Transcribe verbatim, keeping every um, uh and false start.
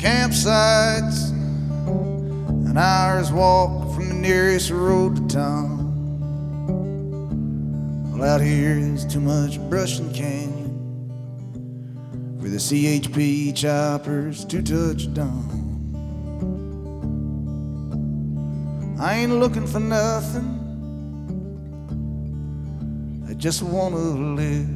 campsites, an hour's walk from the nearest road to town. Well, out here is too much brush and canyon for the C H P choppers to touch down. I ain't looking for nothing, I just wanna live.